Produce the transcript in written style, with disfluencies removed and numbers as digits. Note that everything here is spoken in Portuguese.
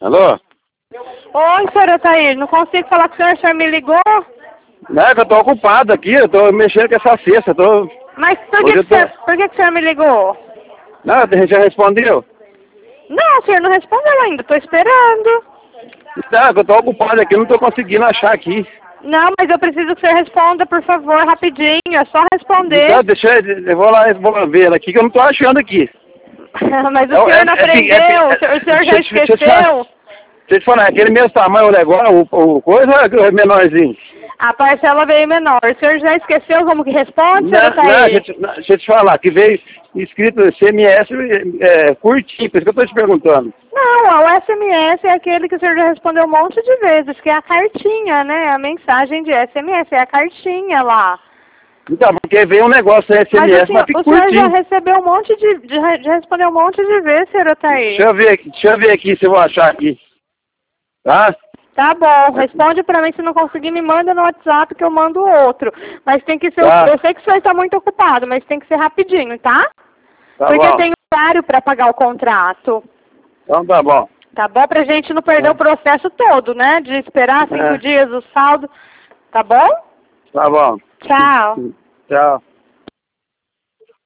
Alô? Oi, senhor Otair, não consigo falar com o senhor me ligou? Não, é que eu tô ocupado aqui, eu tô mexendo com essa cesta, Mas por que o senhor me ligou? Não, a gente já respondeu. Não, o senhor não respondeu ainda, tô esperando. Não, é que eu tô ocupado aqui, não tô conseguindo achar aqui. Não, mas eu preciso que o senhor responda, por favor, rapidinho, é só responder. Então, eu vou lá ver ela aqui, que eu não tô achando aqui. Mas o senhor não aprendeu, o senhor já esqueceu? Deixa eu te falar, é aquele mesmo tamanho o negócio, o coisa é menorzinho? A parcela veio menor. O senhor já esqueceu como que responde, senhor Não, Otair? deixa eu te falar, que veio escrito CMS curtinho, por isso que eu tô te perguntando. Não, o SMS é aquele que o senhor já respondeu um monte de vezes, que é a cartinha, né? A mensagem de SMS, é a cartinha lá. Então, porque veio um negócio SMS, mas fica o senhor curtinho. já recebeu um monte já respondeu um monte de vezes, senhor Otair. Deixa eu ver aqui se eu vou achar aqui. Tá? Tá bom, responde pra mim, se não conseguir me manda no WhatsApp que eu mando outro. Mas tem que ser, Tá. eu sei que o senhor está muito ocupado, mas tem que ser rapidinho, tá? Tá Porque bom. tem horário pra pagar o contrato. Então tá bom. Tá bom? Pra gente não perder o processo todo, né? De esperar 5 dias o saldo. Tá bom? Tá bom. Tchau. Tchau.